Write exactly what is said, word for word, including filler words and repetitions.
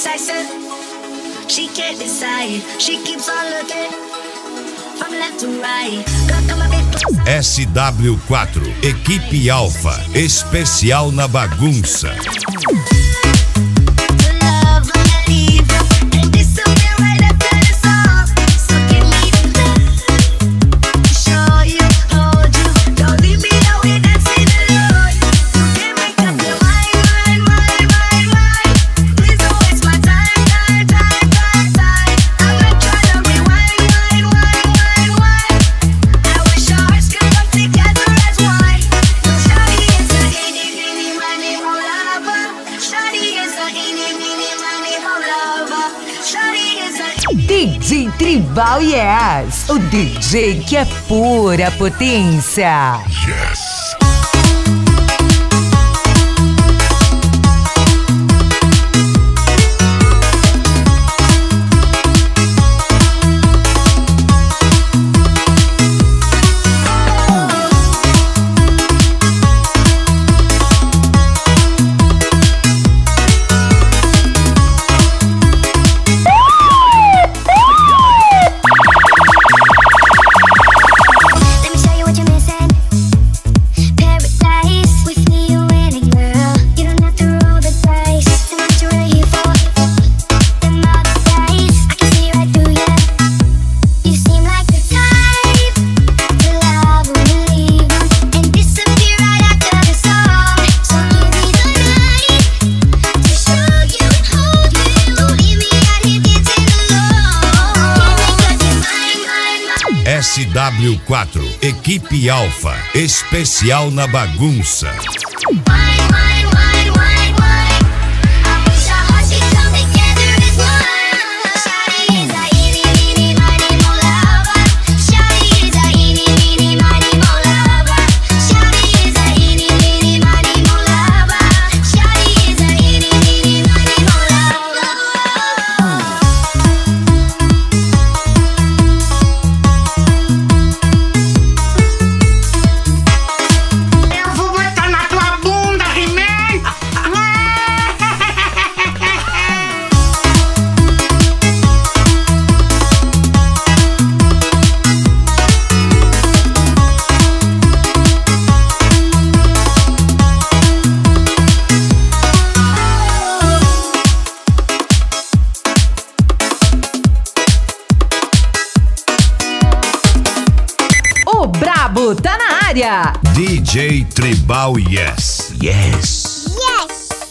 indecisive. She can't decide. She keeps on looking from left to right. Gotta come a bit closer. S W quatro, Equipe Alfa, especial na bagunça. D J Tribal Yes, o D J que é pura potência. Yes. S W quatro, Equipe Alfa, especial na bagunça. O brabo tá na área. D J Tribal Yes. Yes.